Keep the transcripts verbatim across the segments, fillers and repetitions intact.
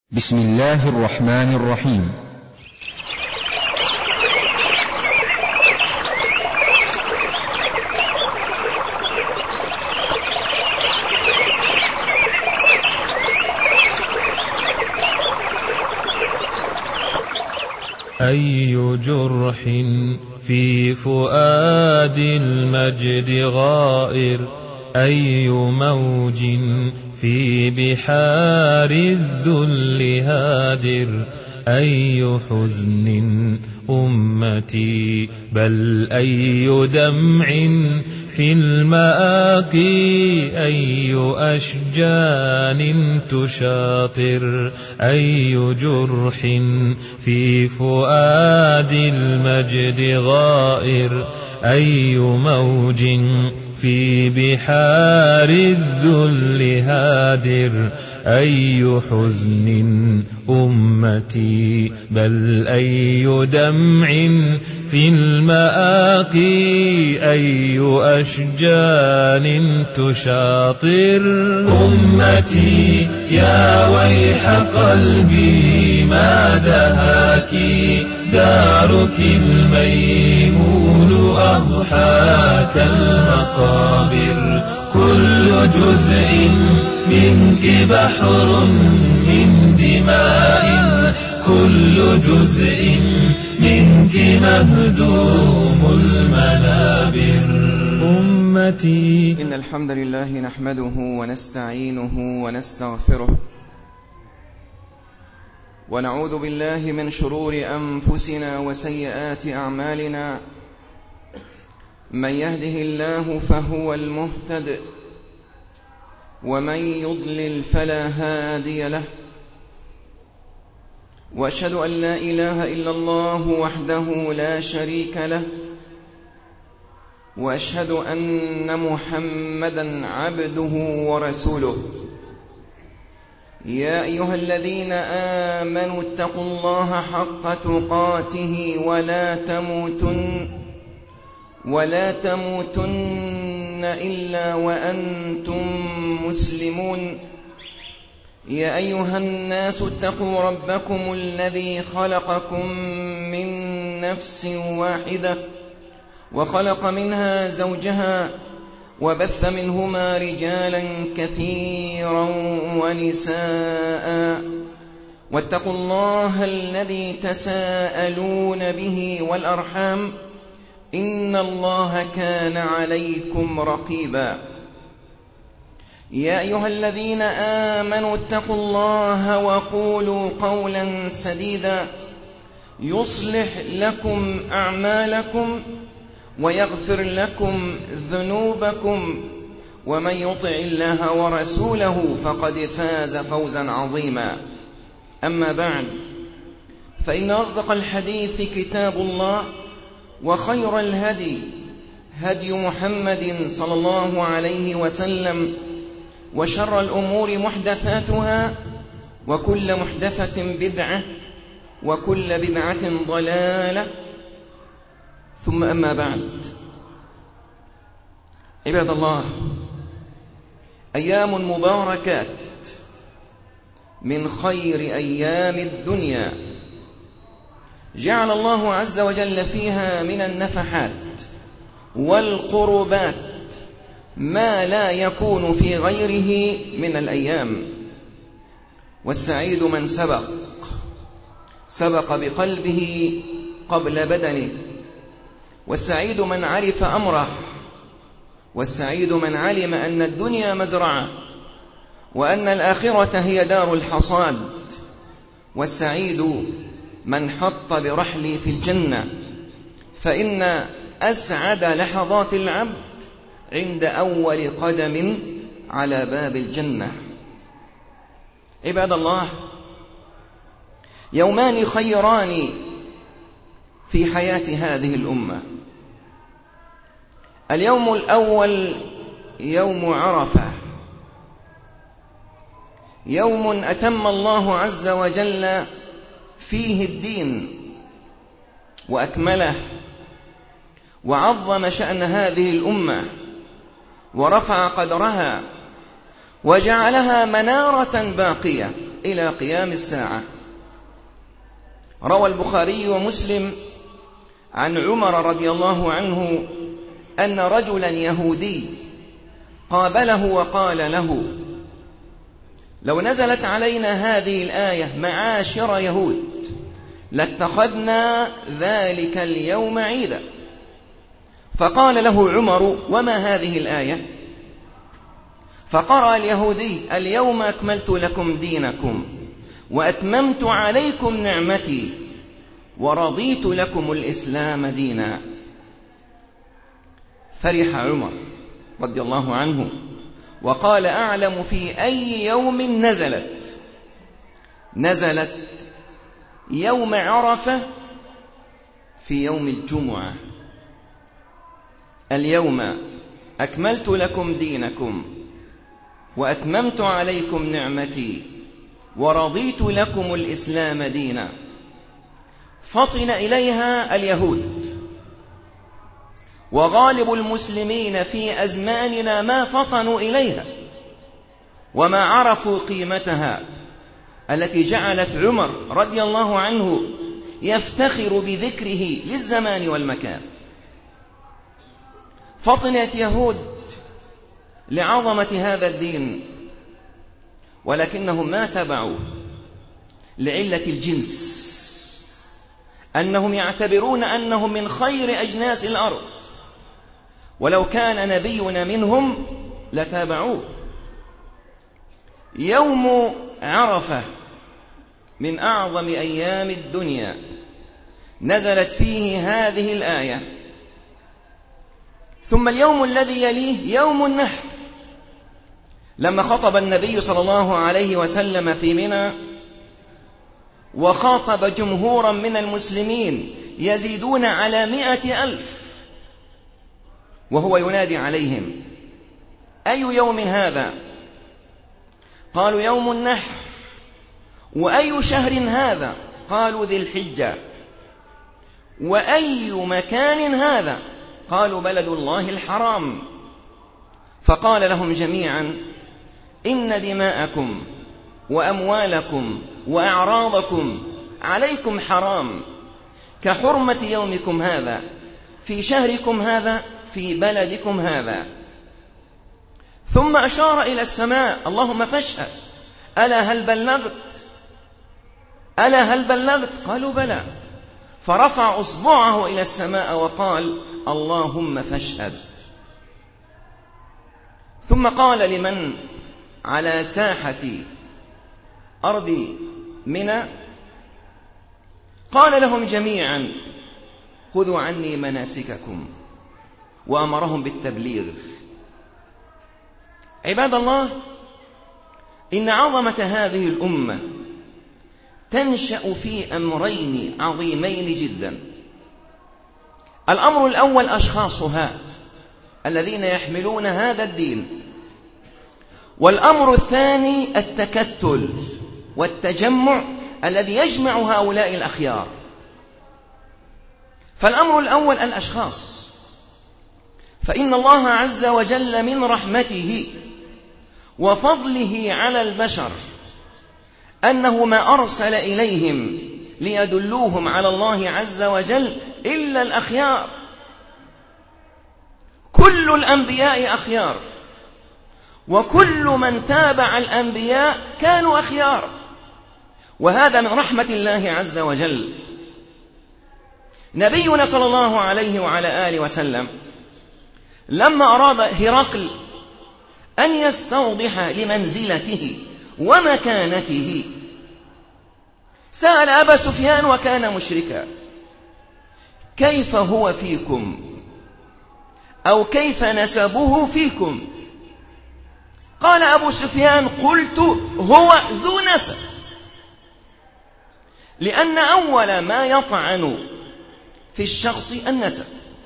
بسم الله الرحمن الرحيم. أي جرح في فؤاد المجد غائر، أي موج في بحار الذل هادر، أي حزن أمتي بل أي دمع في المآقي، أي أشجان تشاطر، أي جرح في فؤاد المجد غائر، أي موج في بحار الذل هادر، أي حزن أمتي بل أي دمع في المآقي، أي أشجان تشاطر. أمتي يا ويح قلبي ما دهاك، دارك الميمون أضحاك المقابر، كل جزء منك بحر من دماء، كل جزء منك مهدوم المنابر. أمتي إن الحمد لله نحمده ونستعينه ونستغفره، ونعوذ بالله من شرور أنفسنا وسيئات أعمالنا، من يهده الله فهو المهتد، ومن يضلل فلا هادي له، وأشهد أن لا إله إلا الله وحده لا شريك له، وأشهد أن محمدًا عبده ورسوله. يا أيها الذين آمنوا اتقوا الله حق تقاته ولا تموتن ولا تموتن إلا وأنتم مسلمون. يا أيها الناس اتقوا ربكم الذي خلقكم من نفس واحدة، وخلق منها زوجها، وبث منهما رجالا كثيرا ونساء، واتقوا الله الذي تساءلون به والأرحام، إن الله كان عليكم رقيبا. يا أيها الذين آمنوا اتقوا الله وقولوا قولا سديدا، يصلح لكم أعمالكم ويغفر لكم ذنوبكم، ومن يطع الله ورسوله فقد فاز فوزا عظيما. أما بعد، فإن أصدق الحديث كتاب الله، وخير الهدي هدي محمد صلى الله عليه وسلم، وشر الأمور محدثاتها، وكل محدثة بدعة، وكل بدعة ضلالة، ثم أما بعد. عباد الله، أيام مباركات من خير أيام الدنيا، جعل الله عز وجل فيها من النفحات والقربات ما لا يكون في غيره من الأيام. والسعيد من سبق سبق بقلبه قبل بدنه، والسعيد من عرف أمره، والسعيد من علم أن الدنيا مزرعة وأن الآخرة هي دار الحصاد، والسعيد من حط برحلي في الجنة، فإن أسعد لحظات العبد عند أول قدم على باب الجنة. عباد الله، يومان خيران في حياة هذه الأمة. اليوم الأول يوم عرفة، يوم أتم الله عز وجل فيه الدين وأكمله، وعظم شأن هذه الأمة، ورفع قدرها، وجعلها منارة باقية إلى قيام الساعة. روى البخاري ومسلم عن عمر رضي الله عنه أن رجلا يهودي قابله وقال له: لو نزلت علينا هذه الآية معاشر يهود لاتخذنا ذلك اليوم عيدا. فقال له عمر: وما هذه الآية؟ فقرأ اليهودي: اليوم أكملت لكم دينكم وأتممت عليكم نعمتي ورضيت لكم الإسلام دينا. فرح عمر رضي الله عنه وقال: أعلم في أي يوم نزلت. نزلت يوم عرفة في يوم الجمعة: اليوم أكملت لكم دينكم وأتممت عليكم نعمتي ورضيت لكم الإسلام دينا. فطن إليها اليهود، وغالب المسلمين في أزماننا ما فطنوا إليها وما عرفوا قيمتها التي جعلت عمر رضي الله عنه يفتخر بذكره للزمان والمكان. فطنت يهود لعظمة هذا الدين، ولكنهم ما تبعوا لعلة الجنس، أنهم يعتبرون أنهم من خير أجناس الأرض، ولو كان نبينا منهم لتابعوه. يوم عرفة من أعظم أيام الدنيا، نزلت فيه هذه الآية. ثم اليوم الذي يليه يوم النحر، لما خطب النبي صلى الله عليه وسلم في منى وخاطب جمهورا من المسلمين يزيدون على مئة ألف، وهو ينادي عليهم: أي يوم هذا؟ قالوا: يوم النحر. وأي شهر هذا؟ قالوا: ذي الحجة. وأي مكان هذا؟ قالوا: بلد الله الحرام. فقال لهم جميعا: إن دماءكم وأموالكم وأعراضكم عليكم حرام كحرمة يومكم هذا في شهركم هذا في بلدكم هذا. ثم أشار إلى السماء: اللهم فاشهد، ألا هل بلغت؟ ألا هل بلغت؟ قالوا: بلى. فرفع أصبعه إلى السماء وقال: اللهم فاشهد. ثم قال لمن على ساحة أرض منى، قال لهم جميعا: خذوا عني مناسككم، وأمرهم بالتبليغ. عباد الله، إن عظمة هذه الأمة تنشأ في أمرين عظيمين جدا. الأمر الأول أشخاصها الذين يحملون هذا الدين، والأمر الثاني التكتل والتجمع الذي يجمع هؤلاء الأخيار. فالأمر الأول الأشخاص، فإن الله عز وجل من رحمته وفضله على البشر أنه ما أرسل إليهم ليدلوهم على الله عز وجل إلا الأخيار. كل الأنبياء أخيار، وكل من تابع الأنبياء كانوا أخيار، وهذا من رحمة الله عز وجل. نبينا صلى الله عليه وعلى آله وسلم لما أراد هرقل أن يستوضح لمنزلته ومكانته سأل أبا سفيان وكان مشركا: كيف هو فيكم؟ أو كيف نسبه فيكم؟ قال أبو سفيان: قلت هو ذو نسب، لأن أول ما يطعن في الشخص النسب،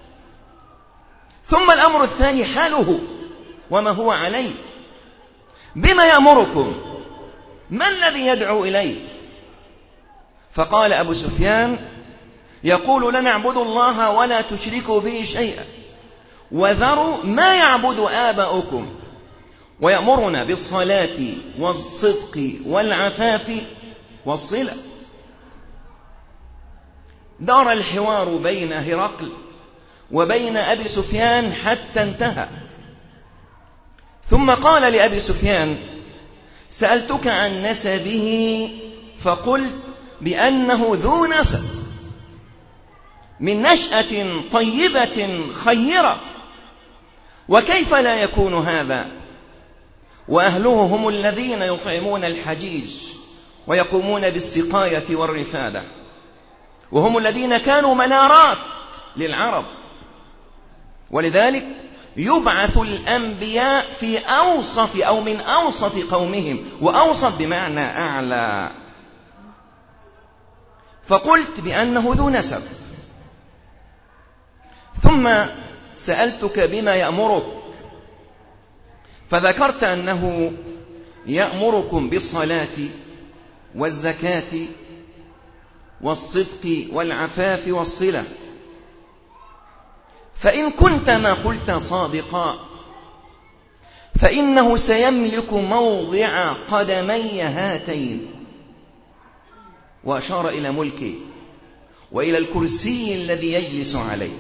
ثم الأمر الثاني حاله وما هو عليه، بما يأمركم، ما الذي يدعو إليه؟ فقال أبو سفيان: يقول لنعبد الله ولا تشركوا به شيئا، وذروا ما يعبد آباؤكم، ويأمرنا بالصلاة والصدق والعفاف والصلة. دار الحوار بين هرقل وبين أبي سفيان حتى انتهى، ثم قال لأبي سفيان: سألتك عن نسبه فقلت بأنه ذو نسب من نشأة طيبة خيرة، وكيف لا يكون هذا وأهله هم الذين يطعمون الحجيج ويقومون بالسقاية والرفادة، وهم الذين كانوا منارات للعرب، ولذلك يبعث الأنبياء في أوسط أو من أوسط قومهم، وأوسط بمعنى أعلى. فقلت بأنه ذو نسب، ثم سألتك بما يأمرك فذكرت أنه يأمركم بالصلاة والزكاة والصدق والعفاف والصلة، فإن كنت ما قلت صادقا فإنه سيملك موضع قدمي هاتين، وأشار إلى ملكه وإلى الكرسي الذي يجلس عليه.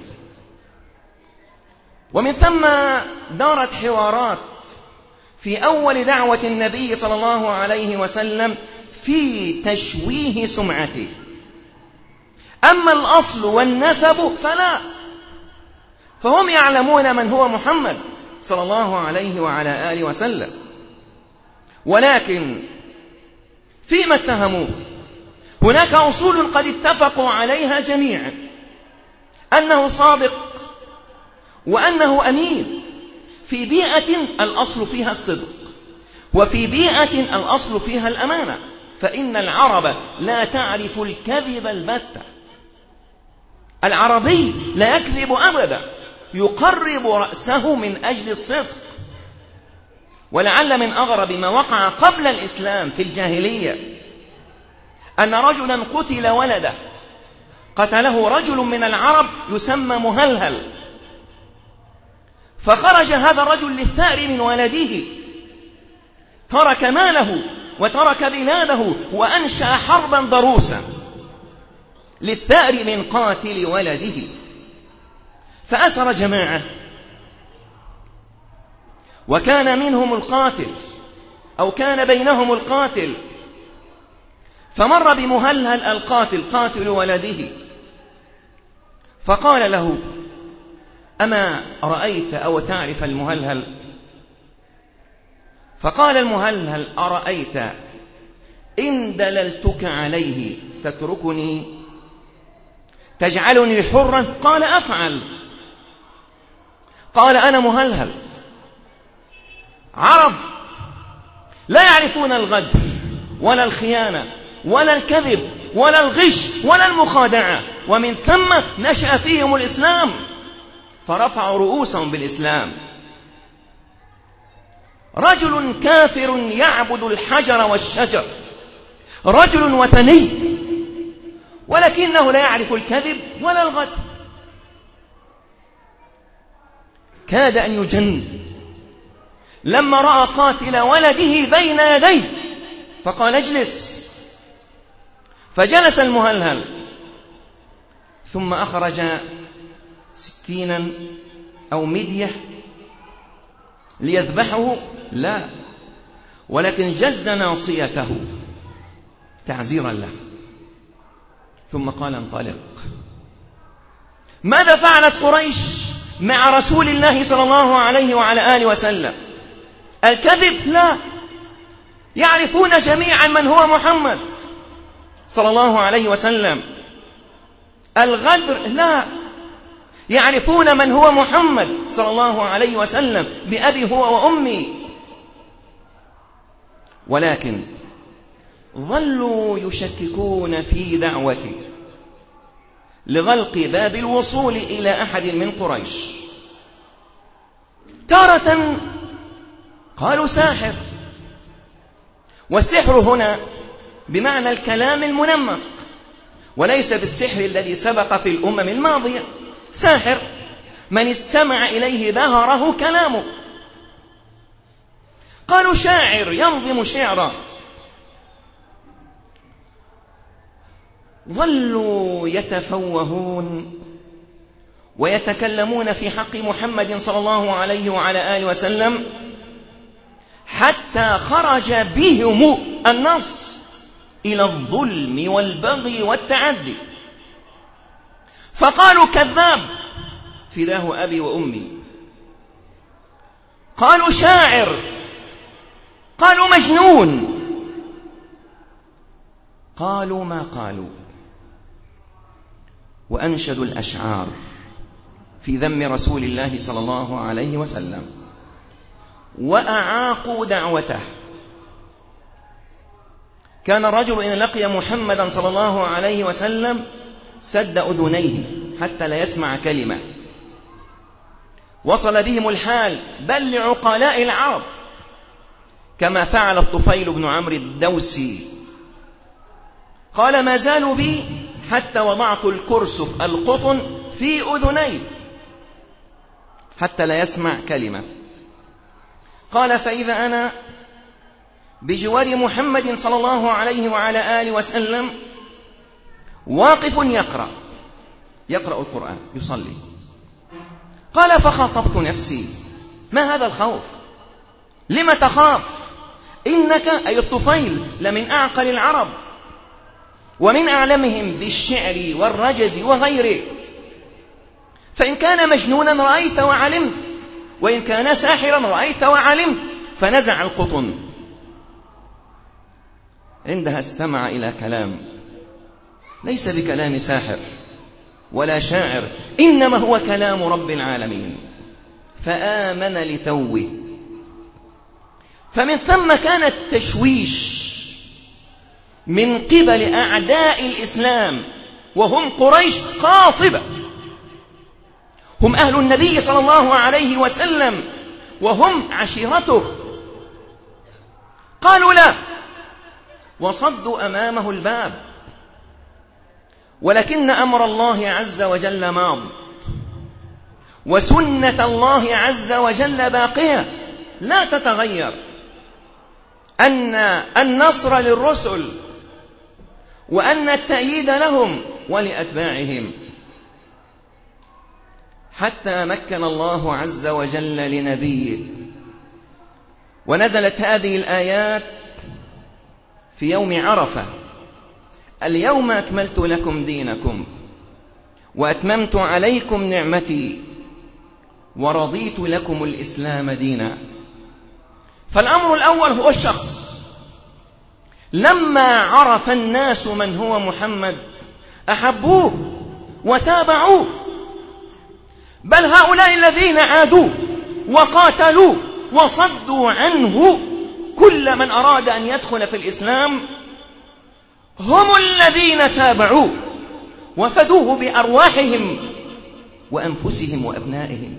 ومن ثم دارت حوارات في أول دعوة النبي صلى الله عليه وسلم في تشويه سمعته. أما الأصل والنسب فلا، فهم يعلمون من هو محمد صلى الله عليه وعلى آله وسلم، ولكن فيما اتهموه هناك أصول قد اتفقوا عليها جميعا: أنه صادق، وأنه أمين في بيئة الأصل فيها الصدق، وفي بيئة الأصل فيها الأمانة، فإن العرب لا تعرف الكذب البتة. العربي لا يكذب أبدا، يقرب رأسه من أجل الصدق. ولعل من أغرب ما وقع قبل الإسلام في الجاهلية أن رجلا قتل ولده، قتله رجل من العرب يسمى مهلهل، فخرج هذا الرجل للثأر من ولده، ترك ماله وترك بلاده وأنشأ حربا ضروسا للثأر من قاتل ولده، فأسر جماعة، وكان منهم القاتل أو كان بينهم القاتل، فمر بمهلهل القاتل قاتل ولده، فقال له: أما رأيت أو تعرف المهلهل؟ فقال المهلهل: أرأيت إن دللتك عليه تتركني تجعلني حرا؟ قال: أفعل. قال: أنا مهلهل، عرب لا يعرفون الغدر ولا الخيانة ولا الكذب ولا الغش ولا المخادعة، ومن ثم نشأ فيهم الإسلام فرفعوا رؤوسهم بالإسلام. رجل كافر يعبد الحجر والشجر، رجل وثني، ولكنه لا يعرف الكذب ولا الغدر، كاد أن يجن لما رأى قاتل ولده بين يديه، فقال: اجلس. فجلس المهلهل، ثم أخرج سكينا أو مدية ليذبحه، لا، ولكن جز ناصيته تعزيرا له، ثم قال: انطلق. ماذا فعلت قريش مع رسول الله صلى الله عليه وعلى آله وسلم؟ الكذب؟ لا، يعرفون جميعا من هو محمد صلى الله عليه وسلم. الغدر؟ لا، يعرفون من هو محمد صلى الله عليه وسلم بأبي هو وأمي، ولكن ظلوا يشككون في دعوته لغلق باب الوصول إلى أحد من قريش. تارة قالوا ساحر، والسحر هنا بمعنى الكلام المنمق، وليس بالسحر الذي سبق في الأمم الماضية. ساحر من استمع إليه بهره كلامه. قالوا شاعر ينظم شعرا. ظلوا يتفوهون ويتكلمون في حق محمد صلى الله عليه وعلى آله وسلم حتى خرج بهم النص إلى الظلم والبغي والتعدي، فقالوا كذاب فداه أبي وأمي، قالوا شاعر، قالوا مجنون، قالوا ما قالوا، وأنشدوا الأشعار في ذم رسول الله صلى الله عليه وسلم، وأعاقوا دعوته. كان الرجل إن لقي محمدا صلى الله عليه وسلم سد أذنيه حتى لا يسمع كلمة. وصل بهم الحال بل لعقلاء العرب كما فعل الطفيل بن عمرو الدوسي، قال ما زالوا بي حتى وضعت الكرسف القطن في أذني حتى لا يسمع كلمة. قال فإذا أنا بجوار محمد صلى الله عليه وعلى آله وسلم واقف يقرأ يقرأ القرآن يصلي. قال فخاطبت نفسي ما هذا الخوف؟ لم تخاف؟ إنك أي الطفيل لمن أعقل العرب ومن أعلمهم بالشعر والرجز وغيره، فإن كان مجنونا رأيت وعلمت، وإن كان ساحرا رأيت وعلمت. فنزع القطن. عندها استمع إلى كلام ليس بكلام ساحر ولا شاعر، إنما هو كلام رب العالمين، فآمن لتوه. فمن ثم كان التشويش من قبل أعداء الإسلام وهم قريش قاطبة، هم أهل النبي صلى الله عليه وسلم وهم عشيرته. قالوا لا، وصدوا أمامه الباب، ولكن أمر الله عز وجل ماض، وسنة الله عز وجل باقية لا تتغير، أن النصر للرسل وأن التأييد لهم ولأتباعهم، حتى مكن الله عز وجل لنبيه. ونزلت هذه الآيات في يوم عرفة: اليوم أكملت لكم دينكم وأتممت عليكم نعمتي ورضيت لكم الإسلام دينا. فالأمر الأول هو الشخص. لما عرف الناس من هو محمد أحبوه وتابعوه، بل هؤلاء الذين عادوا وقاتلوا وصدوا عنه كل من أراد أن يدخل في الإسلام هم الذين تابعوه وفدوه بأرواحهم وأنفسهم وأبنائهم.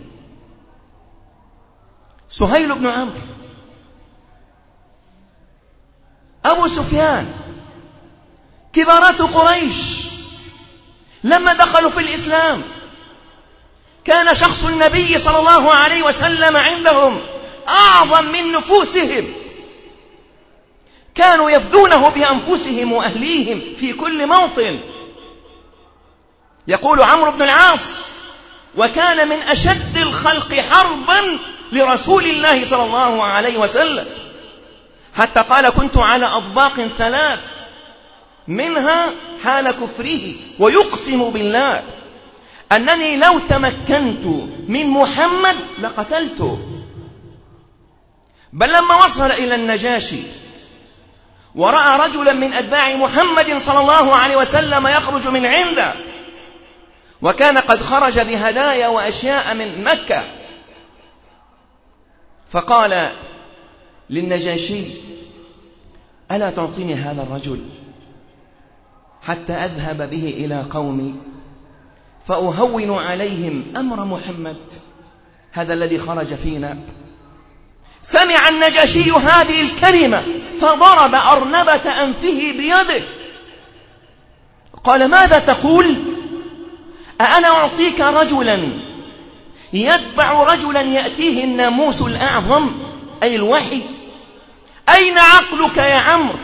سهيل بن عمرو، أبو سفيان، كبارات قريش لما دخلوا في الإسلام كان شخص النبي صلى الله عليه وسلم عندهم أعظم من نفوسهم، كانوا يفدونه بأنفسهم وأهليهم في كل موطن. يقول عمرو بن العاص: وكان من أشد الخلق حربا لرسول الله صلى الله عليه وسلم، حتى قال: كنت على أطباق ثلاث، منها حال كفره، ويقسم بالله أنني لو تمكنت من محمد لقتلته. بل لما وصل إلى النجاشي ورأى رجلا من أتباع محمد صلى الله عليه وسلم يخرج من عنده، وكان قد خرج بهدايا وأشياء من مكة، فقال للنجاشي: ألا تعطيني هذا الرجل حتى أذهب به إلى قومي فأهون عليهم أمر محمد هذا الذي خرج فينا؟ سمع النجاشي هذه الكلمة فضرب أرنبة أنفه بيده، قال: ماذا تقول؟ أأنا أعطيك رجلا يتبع رجلا يأتيه الناموس الأعظم أي الوحي أين عقلك يا عمرو؟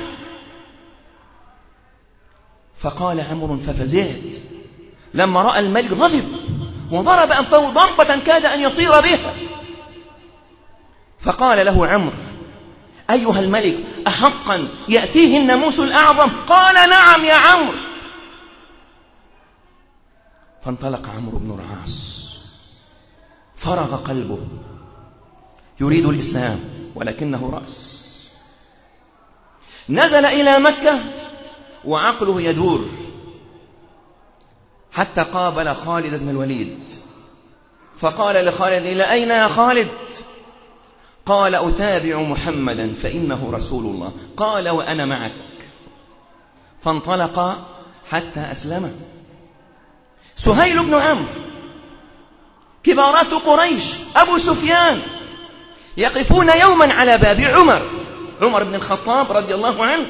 فقال عمرو ففزعت لما رأى الملك غضب وضرب أنفه ضربة كاد أن يطير بها. فقال له عمرو أيها الملك أحقا يأتيه الناموس الأعظم؟ قال نعم يا عمرو. فانطلق عمرو بن العاص فرغ قلبه يريد الإسلام ولكنه رأس. نزل إلى مكة وعقله يدور حتى قابل خالد بن الوليد فقال لخالد إلى أين يا خالد؟ قال أتابع محمدا فإنه رسول الله. قال وأنا معك. فانطلق حتى أسلم. سهيل بن عمرو كبارات قريش أبو سفيان يقفون يوما على باب عمر عمر بن الخطاب رضي الله عنه،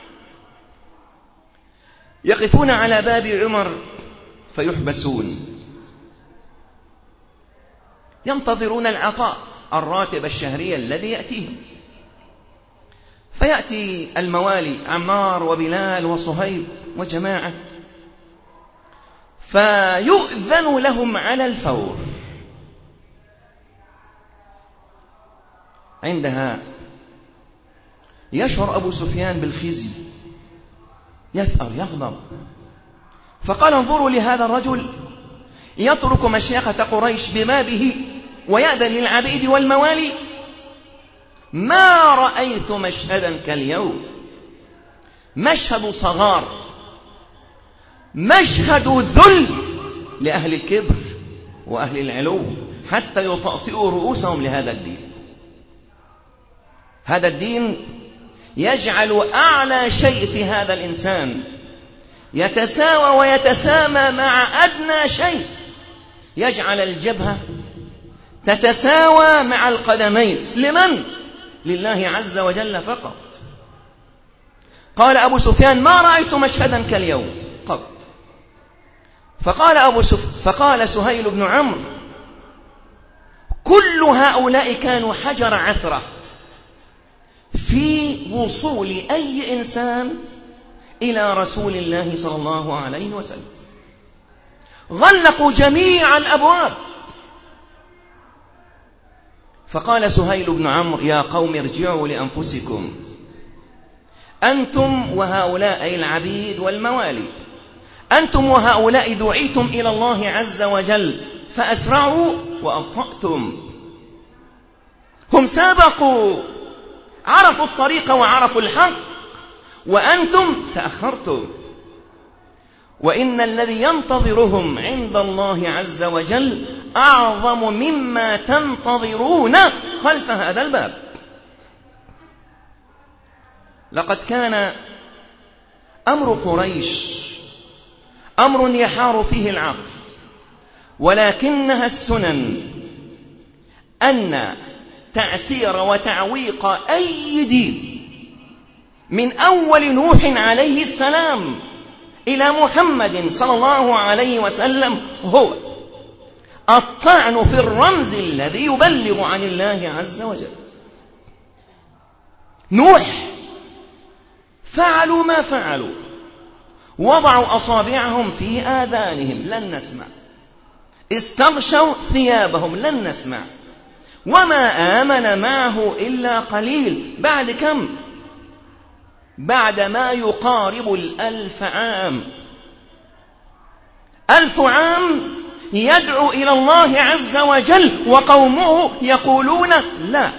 يقفون على باب عمر فيحبسون ينتظرون العطاء الراتب الشهري الذي يأتيهم. فيأتي الموالي عمار وبلال وصهيب وجماعة فيؤذن لهم على الفور. عندها يشعر أبو سفيان بالخزي يثأر يغضب فقال انظروا لهذا الرجل يترك مشيخة قريش ببابه ويأذن للعبيد والموالي. ما رأيت مشهدا كاليوم، مشهد صغار، مشهد ذل لأهل الكبر وأهل العلو حتى يطأطئوا رؤوسهم لهذا الدين. هذا الدين يجعل أعلى شيء في هذا الإنسان يتساوى ويتسامى مع أدنى شيء، يجعل الجبهة تتساوى مع القدمين. لمن؟ لله عز وجل فقط. قال أبو سفيان ما رأيت مشهدا كاليوم قط. فقال أبو سف... فقال سهيل بن عمرو كل هؤلاء كانوا حجر عثرة في وصول أي إنسان إلى رسول الله صلى الله عليه وسلم. غلقوا جميع الأبواب. فقال سهيل بن عمرو يا قوم ارجعوا لأنفسكم أنتم وهؤلاء العبيد والموالي، أنتم وهؤلاء دعيتم إلى الله عز وجل فأسرعوا وأبطأتم. هم سابقوا عرفوا الطريق وعرفوا الحق وأنتم تأخرتم. وإن الذي ينتظرهم عند الله عز وجل أعظم مما تنتظرون خلف هذا الباب. لقد كان أمر قريش أمر يحار فيه العقل، ولكنها السنن أن تعسير وتعويق أي دين من أول نوح عليه السلام إلى محمد صلى الله عليه وسلم هو الطعن في الرمز الذي يبلغ عن الله عز وجل. نوح فعلوا ما فعلوا، وضعوا أصابعهم في آذانهم لن نسمع، استغشوا ثيابهم لن نسمع، وما آمن معه إلا قليل. بعد كم؟ بعد ما يقارب الألف عام. ألف عام يدعو إلى الله عز وجل وقومه يقولون لا.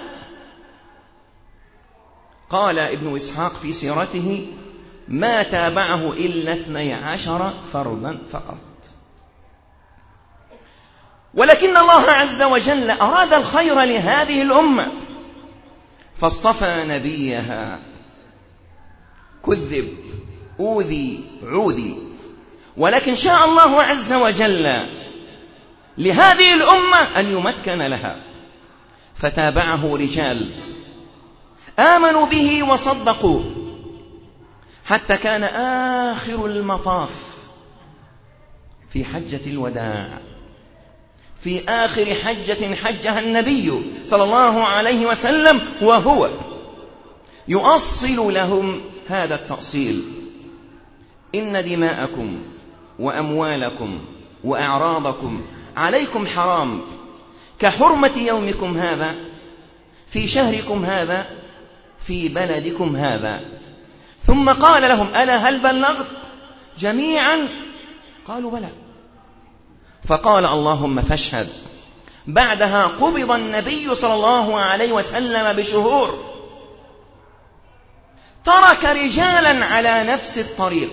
قال ابن إسحاق في سيرته ما تابعه إلا اثني عشر فردا فقط. ولكن الله عز وجل أراد الخير لهذه الأمة فاصطفى نبيها، كذب أوذي عودي، ولكن شاء الله عز وجل لهذه الأمة أن يمكن لها، فتابعه رجال آمنوا به وصدقوا حتى كان آخر المطاف في حجة الوداع، في آخر حجة حجها النبي صلى الله عليه وسلم، وهو يؤصل لهم هذا التأصيل: إن دماءكم وأموالكم وأعراضكم عليكم حرام كحرمة يومكم هذا في شهركم هذا في بلدكم هذا. ثم قال لهم: ألا هل بلغت جميعا؟ قالوا: بلى. فقال: اللهم فاشهد. بعدها قبض النبي صلى الله عليه وسلم بشهور. ترك رجالا على نفس الطريق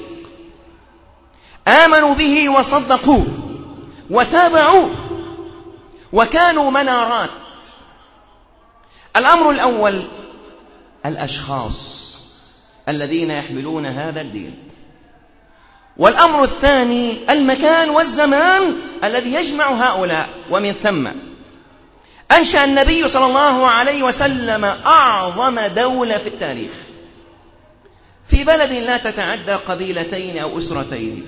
آمنوا به وصدقوه وتابعوه وكانوا منارات. الأمر الأول: الأشخاص الذين يحملون هذا الدين. والأمر الثاني: المكان والزمان الذي يجمع هؤلاء. ومن ثم أنشأ النبي صلى الله عليه وسلم أعظم دولة في التاريخ في بلد لا تتعدى قبيلتين أو أسرتين.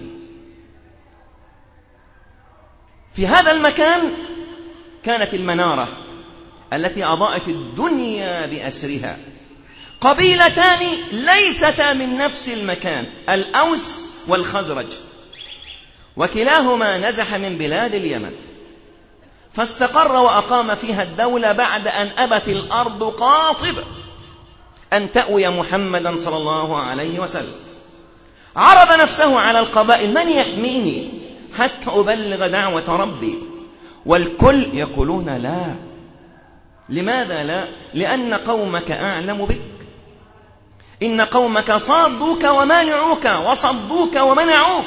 في هذا المكان كانت المنارة التي أضاءت الدنيا بأسرها. قبيلتان ليستا من نفس المكان، الأوس والخزرج، وكلاهما نزح من بلاد اليمن، فاستقر وأقام فيها الدولة بعد أن أبت الأرض قاطبة أن تأوي محمدا صلى الله عليه وسلم. عرض نفسه على القبائل: من يحميني حتى أبلغ دعوة ربي؟ والكل يقولون: لا. لماذا لا؟ لأن قومك أعلم بك. إن قومك صادوك ومانعوك وصدوك ومنعوك،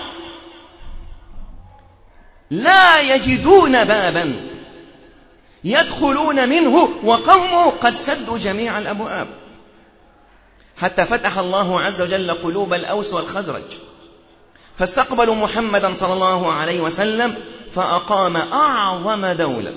لا يجدون بابا يدخلون منه وقومه قد سدوا جميع الأبواب، حتى فتح الله عز وجل قلوب الأوس والخزرج فاستقبلوا محمدا صلى الله عليه وسلم، فأقام أعظم دولة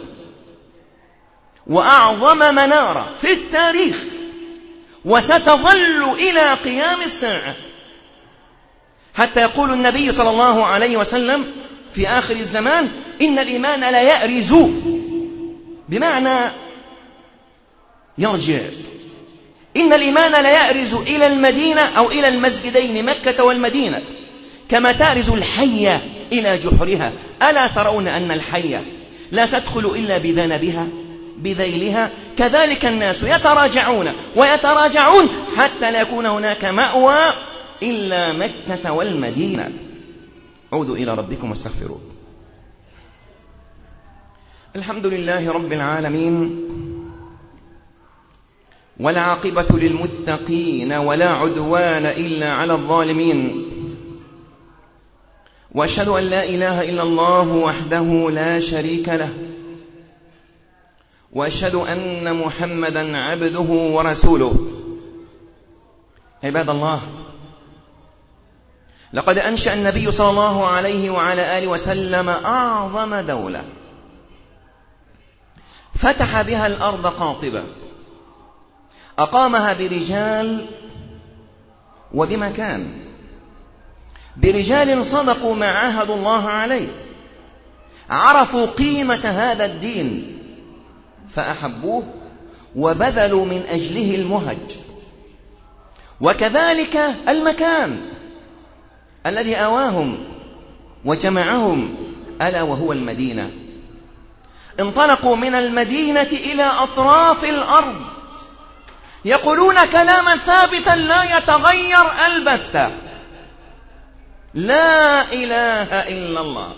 وأعظم منارة في التاريخ، وستظل إلى قيام الساعة، حتى يقول النبي صلى الله عليه وسلم في آخر الزمان: إن الإيمان لا يأرز، بمعنى يرجع. إن الإيمان لا يأرز إلى المدينة أو إلى المسجدين مكة والمدينة كما تأرز الحية إلى جحرها. ألا ترون أن الحية لا تدخل إلا بذنبها بذيلها؟ كذلك الناس يتراجعون ويتراجعون حتى لا يكون هناك مأوى إلا مكة والمدينة. عودوا إلى ربكم واستغفروه. الحمد لله رب العالمين، والعاقبة للمتقين ولا عدوان إلا على الظالمين، وأشهد أن لا إله إلا الله وحده لا شريك له، وأشهد أن محمدا عبده ورسوله. عباد الله، لقد أنشأ النبي صلى الله عليه وعلى آله وسلم أعظم دولة فتح بها الأرض قاطبة، أقامها برجال وبمكان، برجال صدقوا ما عاهدوا الله عليه، عرفوا قيمة هذا الدين فأحبوه وبذلوا من أجله المهج. وكذلك المكان الذي أواهم وجمعهم، ألا وهو المدينة. انطلقوا من المدينة إلى أطراف الأرض يقولون كلاما ثابتا لا يتغير البتة: لا إله إلا الله.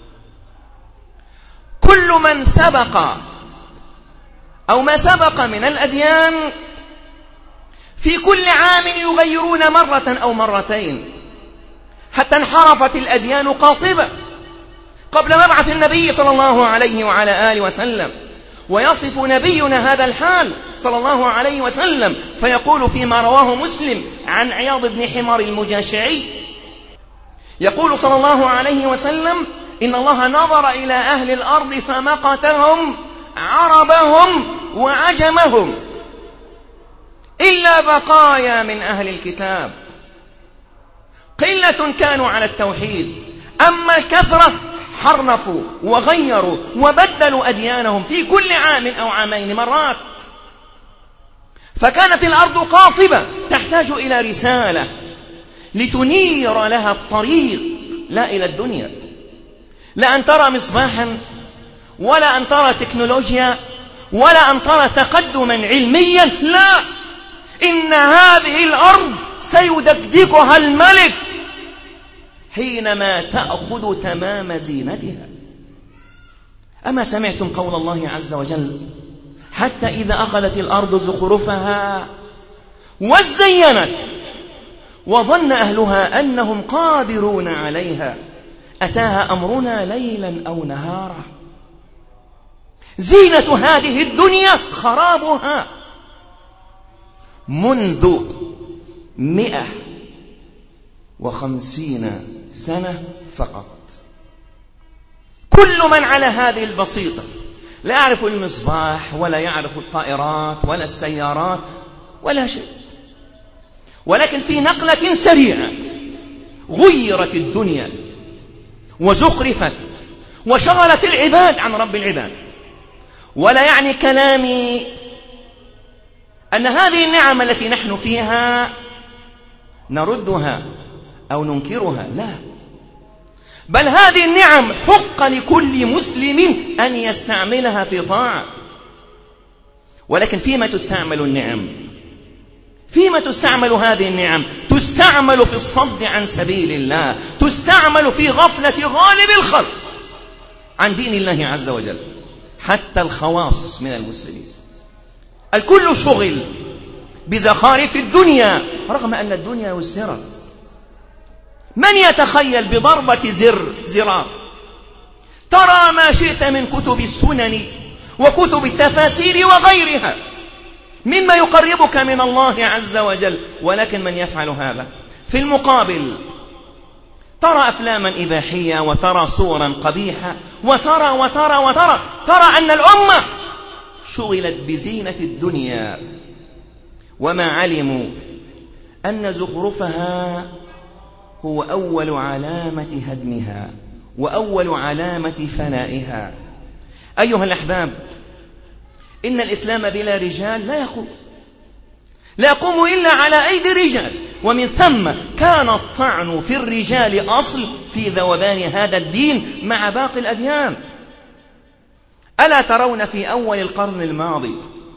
كل من سبق أو ما سبق من الأديان في كل عام يغيرون مرة أو مرتين، حتى انحرفت الأديان قاطبة قبل مبعث النبي صلى الله عليه وعلى آله وسلم. ويصف نبينا هذا الحال صلى الله عليه وسلم فيقول فيما رواه مسلم عن عياض بن حمار المجاشعي، يقول صلى الله عليه وسلم: إن الله نظر إلى أهل الأرض فمقتهم عربهم وعجمهم إلا بقايا من أهل الكتاب، قلة كانوا على التوحيد، أما الكثرة حرفوا وغيروا وبدلوا أديانهم في كل عام أو عامين مرات. فكانت الأرض قاطبة تحتاج إلى رسالة لتنير لها الطريق، لا إلى الدنيا، لا أن ترى مصباحا ولا أن ترى تكنولوجيا ولا أن ترى تقدما علميا، لا، إن هذه الأرض سيدكدكها الملك حينما تأخذ تمام زينتها. أما سمعتم قول الله عز وجل: حتى إذا أخذت الأرض زخرفها وزينت وظن أهلها أنهم قادرون عليها أتاها أمرنا ليلا أو نهارا. زينة هذه الدنيا خرابها. منذ مئة وخمسين سنة فقط كل من على هذه البسيطة لا يعرف المصباح ولا يعرف الطائرات ولا السيارات ولا شيء، ولكن في نقلة سريعة غيرت الدنيا وزخرفت وشغلت العباد عن رب العباد. ولا يعني كلامي أن هذه النعم التي نحن فيها نردها أو ننكرها، لا، بل هذه النعم حق لكل مسلم أن يستعملها في طاعة. ولكن فيما تستعمل النعم؟ فيما تستعمل هذه النعم؟ تستعمل في الصد عن سبيل الله، تستعمل في غفلة غالب الخلق عن دين الله عز وجل، حتى الخواص من المسلمين. الكل شغل بزخارف الدنيا رغم أن الدنيا يسرت. من يتخيل بضربة زر زرار ترى ما شئت من كتب السنن وكتب التفاسير وغيرها مما يقربك من الله عز وجل، ولكن من يفعل هذا؟ في المقابل ترى أفلاما إباحية وترى صورا قبيحة وترى وترى وترى ترى أن الأمة شغلت بزينة الدنيا وما علموا أن زخرفها هو أول علامة هدمها وأول علامة فنائها. أيها الأحباب، إن الإسلام بلا رجال لا يقوم، لا يقوم إلا على أيدي الرجال، ومن ثم كان الطعن في الرجال أصل في ذوبان هذا الدين مع باقي الأديان. ألا ترون في أول القرن الماضي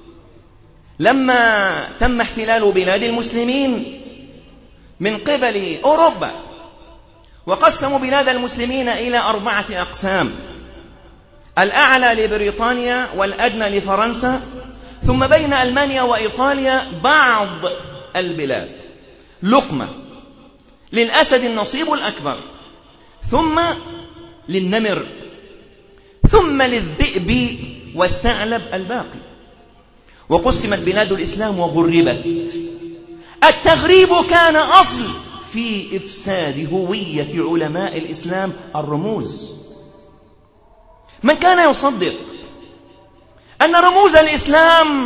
لما تم احتلال بلاد المسلمين من قبل أوروبا وقسموا بلاد المسلمين إلى أربعة أقسام: الأعلى لبريطانيا والأدنى لفرنسا، ثم بين ألمانيا وإيطاليا بعض البلاد، لقمة للأسد النصيب الأكبر، ثم للنمر، ثم للذئب والثعلب الباقي. وقسمت بلاد الإسلام وغربت. التغريب كان أصل في إفساد هوية علماء الإسلام الرموز. من كان يصدق أن رموز الإسلام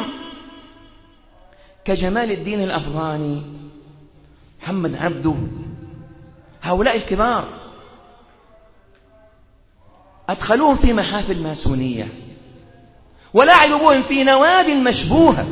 كجمال الدين الأفغاني، محمد عبده، هؤلاء الكبار أدخلوهم في محافل ماسونية ولعبوا بهم في نواد مشبوهة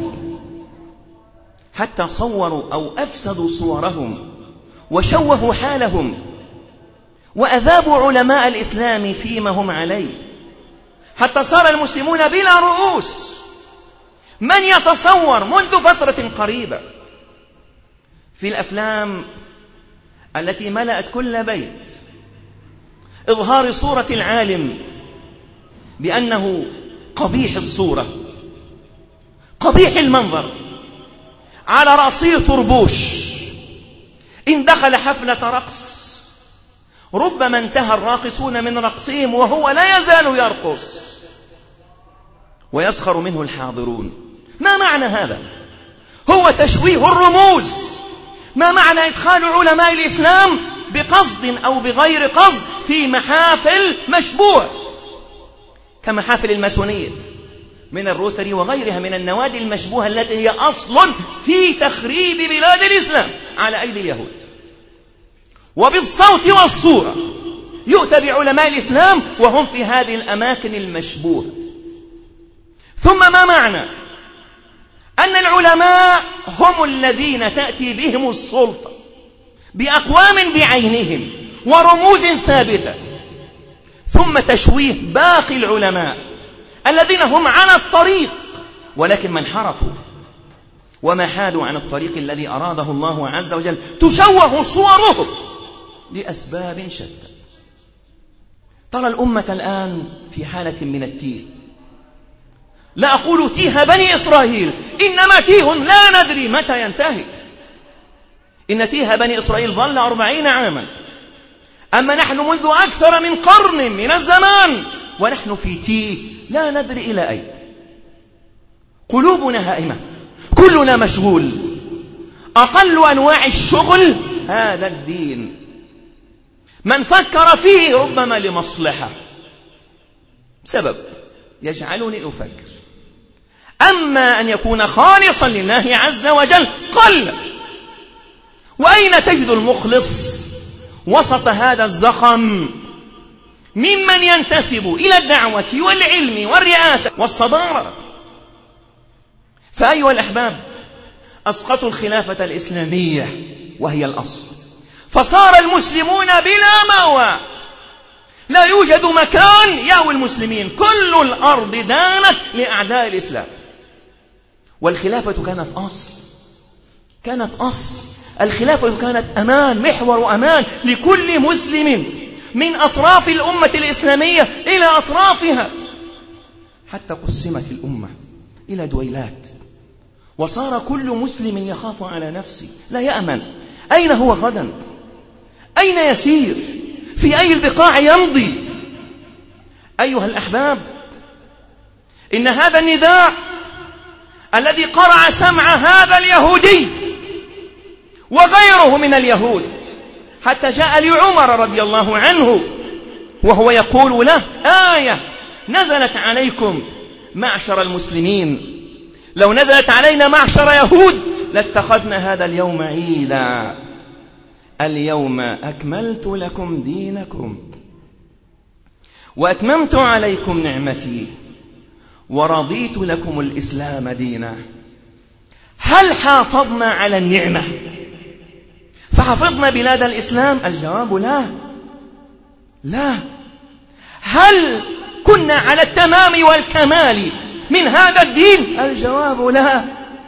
حتى صوروا أو أفسدوا صورهم وشوهوا حالهم وأذابوا علماء الإسلام فيما هم عليه، حتى صار المسلمون بلا رؤوس. من يتصور منذ فترة قريبة في الأفلام التي ملأت كل بيت إظهار صورة العالم بأنه قبيح الصورة، قبيح المنظر، على رأسه طربوش، إن دخل حفلة رقص ربما انتهى الراقصون من رقصهم وهو لا يزال يرقص ويسخر منه الحاضرون. ما معنى هذا؟ هو تشويه الرموز. ما معنى إدخال علماء الإسلام بقصد أو بغير قصد في محافل مشبوهة كمحافل الماسونية من الروتري وغيرها من النوادي المشبوهة التي هي أصل في تخريب بلاد الإسلام على أيدي اليهود؟ وبالصوت والصورة يؤتى بعلماء الإسلام وهم في هذه الأماكن المشبوهة. ثم ما معنى أن العلماء هم الذين تأتي بهم السلطة بأقوام بعينهم ورموز ثابتة، ثم تشويه باقي العلماء الذين هم على الطريق ولكن من حرفوا وما حادوا عن الطريق الذي أراده الله عز وجل، تشوه صورهم لأسباب شتى. ترى الأمة الآن في حالة من التيه، لا أقول تيه بني إسرائيل، إنما تيه لا ندري متى ينتهي. إن تيه بني إسرائيل ظل أربعين عاما، أما نحن منذ أكثر من قرن من الزمان ونحن في تيه لا ندري إلى أين. قلوبنا هائمة، كلنا مشغول، أقل أنواع الشغل هذا الدين. من فكر فيه ربما لمصلحة سبب يجعلني أفكر، أما أن يكون خالصا لله عز وجل قل. وأين تجد المخلص وسط هذا الزخم ممن ينتسب إلى الدعوة والعلم والرئاسة والصدارة؟ فأيها الأحباب، أسقطوا الخلافة الإسلامية وهي الأصل، فصار المسلمون بلا مأوى، لا يوجد مكان يأوي المسلمين، كل الأرض دانت لأعداء الإسلام. والخلافة كانت أصل، كانت أصل الخلافة كانت أمان، محور أمان لكل مسلم من أطراف الأمة الإسلامية إلى أطرافها، حتى قسمت الأمة إلى دويلات، وصار كل مسلم يخاف على نفسه، لا يأمن. أين هو غدا؟ أين يسير؟ في أي البقاع يمضي؟ أيها الأحباب، إن هذا النداء الذي قرع سمع هذا اليهودي وغيره من اليهود حتى جاء لعمر رضي الله عنه وهو يقول له آية نزلت عليكم معشر المسلمين، لو نزلت علينا معشر يهود لاتخذنا هذا اليوم عيدا، اليوم أكملت لكم دينكم وأتممت عليكم نعمتي ورضيت لكم الإسلام دينا. هل حافظنا على النعمة فحفظنا بلاد الإسلام؟ الجواب لا، لا. هل كنا على التمام والكمال من هذا الدين؟ الجواب لا،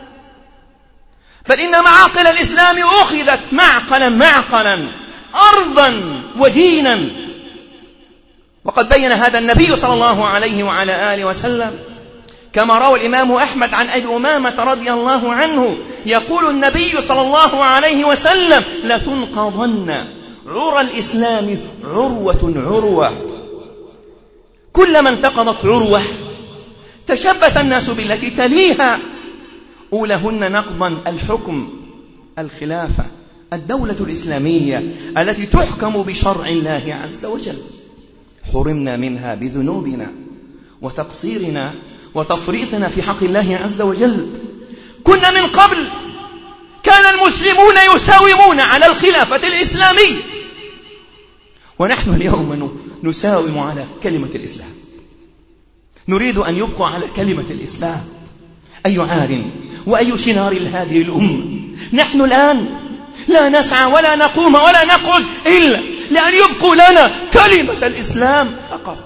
بل إن معاقل الإسلام أخذت معقلا معقلا، أرضا ودينا. وقد بين هذا النبي صلى الله عليه وعلى آله وسلم كما روى الإمام أحمد عن أبي أمامة رضي الله عنه، يقول النبي صلى الله عليه وسلم لتنقضن عرى الإسلام عروة عروة، كلما انتقضت عروة تشبث الناس بالتي تليها، أولهن نقضا الحكم، الخلافة، الدولة الإسلامية التي تحكم بشرع الله عز وجل. حرمنا منها بذنوبنا وتقصيرنا وتفريطنا في حق الله عز وجل. كنا من قبل كان المسلمون يساومون على الخلافة الإسلامية، ونحن اليوم نساوم على كلمة الإسلام، نريد أن يبقى على كلمة الإسلام. أي عار وأي شنار لهذه الأمة. نحن الآن لا نسعى ولا نقوم ولا نقعد إلا لأن يبقوا لنا كلمة الإسلام فقط،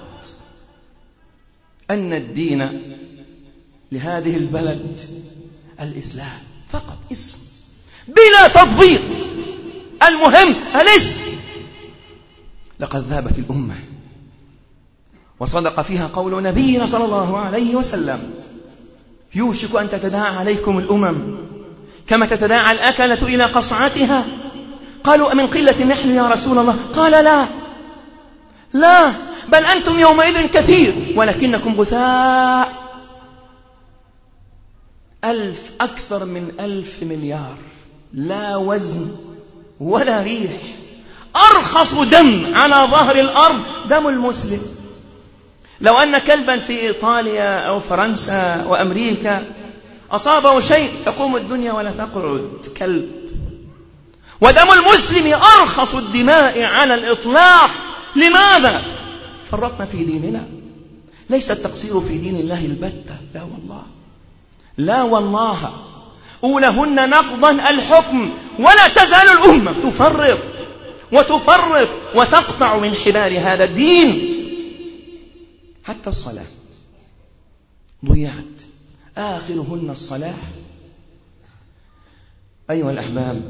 أن الدين لهذه البلد الإسلام فقط، اسم بلا تطبيق، المهم الاسم. لقد ذابت الأمة وصدق فيها قول نبينا صلى الله عليه وسلم يوشك أن تتداعى عليكم الأمم كما تتداعى الأكلة إلى قصعتها. قالوا من قلة نحن يا رسول الله؟ قال لا لا، بل أنتم يومئذ كثير ولكنكم غثاء. ألف، أكثر من ألف مليار، لا وزن ولا ريح. أرخص دم على ظهر الأرض دم المسلم. لو أن كلبا في إيطاليا أو فرنسا وأمريكا أصابه شيء تقوم الدنيا ولا تقعد، كلب. ودم المسلم أرخص الدماء على الإطلاق. لماذا؟ فرطنا في ديننا. ليس التقصير في دين الله البتة، لا والله، لا والله، أولهن نقضا الحكم، ولا تزال الأمة تفرط وتفرط وتقطع من حبال هذا الدين. حتى الصلاة ضيعت، آخرهن الصلاة. أيها الأحباب،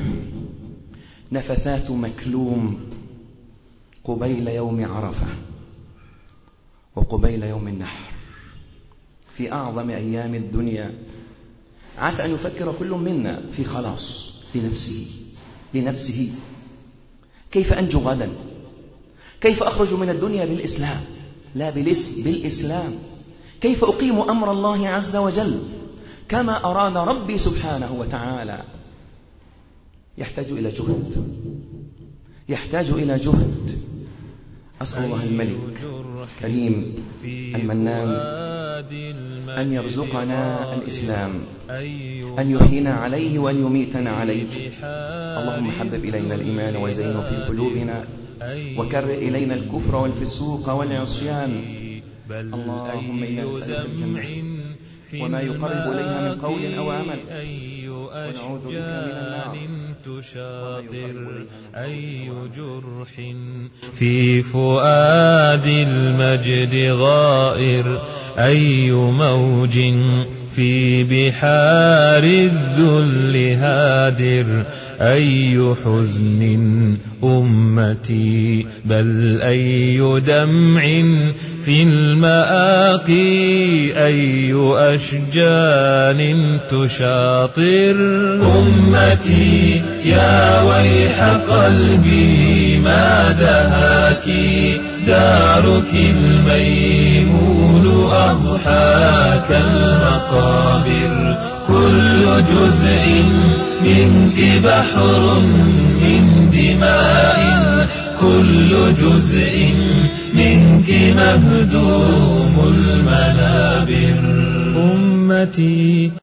نفثات مكلوم قبيل يوم عرفة وقبيل يوم النحر في أعظم أيام الدنيا. عسى أن يفكر كل منا في خلاص لنفسه لنفسه كيف أنجو غدا، كيف أخرج من الدنيا بالإسلام، لا بالاسم، بالإسلام، كيف أقيم أمر الله عز وجل كما أراد ربي سبحانه وتعالى. يحتاج إلى جهد، يحتاج إلى جهد. أسأل الله الملك الكريم المنان أن يرزقنا الإسلام، أن يحيينا عليه وأن يميتنا عليه. اللهم حبب إلينا الإيمان وزينه في قلوبنا، وكره إلينا الكفر والفسوق والعصيان. اللهم إنا نسألك الجنة وما يقرب إليها من قول أو عمل، ونعوذ بك من النار. تشاطر أي جرح في فؤاد المجد غائر، أي موج في بحار الذل هادر، أي حزن أمتي بل أي دمع في المآقي، أي أشجان تشاطر. أمتي يا ويح قلبي ما دهاك، دارك الميمون أضحاك المقابر، كل جزء منك بحر من دماء، كل جزء منك مهدوم المنابر. أمتي